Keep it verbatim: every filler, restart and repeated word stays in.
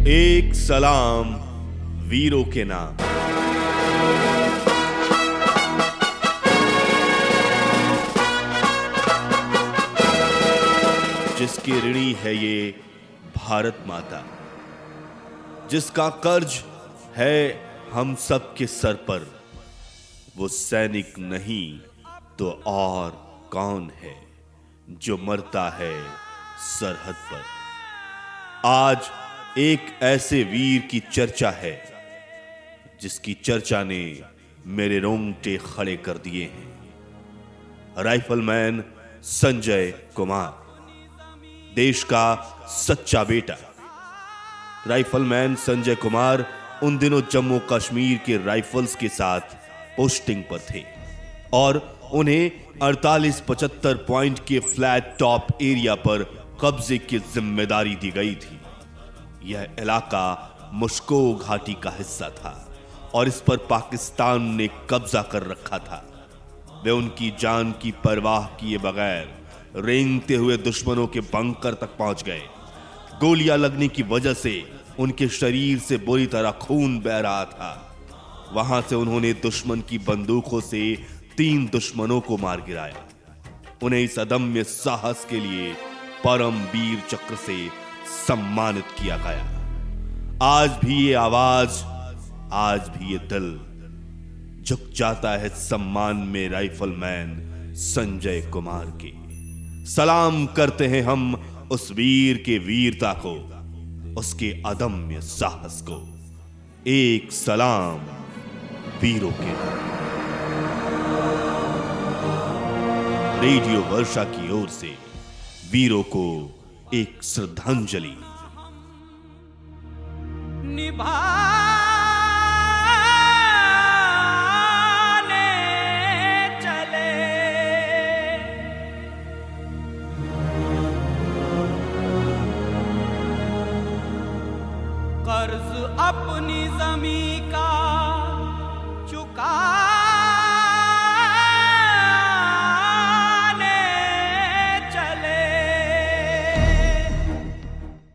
एक सलाम वीरों के नाम। जिसकी ऋणी है ये भारत माता, जिसका कर्ज है हम सब के सर पर, वो सैनिक नहीं तो और कौन है जो मरता है सरहद पर। आज एक ऐसे वीर की चर्चा है जिसकी चर्चा ने मेरे रोंगटे खड़े कर दिए हैं। राइफलमैन संजय कुमार, देश का सच्चा बेटा। राइफलमैन संजय कुमार उन दिनों जम्मू कश्मीर के राइफल्स के साथ पोस्टिंग पर थे और उन्हें अड़तालीस पचहत्तर पॉइंट के फ्लैट टॉप एरिया पर कब्जे की जिम्मेदारी दी गई थी। यह इलाका मुश्को घाटी का हिस्सा था और इस पर पाकिस्तान ने कब्जा कर रखा था। वे उनकी जान की परवाह किए बगैर रेंगते हुए दुश्मनों के बंकर तक पहुंच गए। गोलियां लगने की वजह से उनके शरीर से बुरी तरह खून बह रहा था। वहां से उन्होंने दुश्मन की बंदूकों से तीन दुश्मनों को मार गिराया। उन्हें इस अदम्य साहस के लिए परम वीर चक्र से सम्मानित किया गया। आज भी ये आवाज, आज भी ये दिल झुक जाता है सम्मान में राइफलमैन संजय कुमार के। सलाम करते हैं हम उस वीर के वीरता को, उसके अदम्य साहस को। एक सलाम वीरों के नाम। रेडियो वर्षा की ओर से वीरों को एक श्रद्धांजलि। निभाने चले कर्ज अपनी ज़मीं का चुका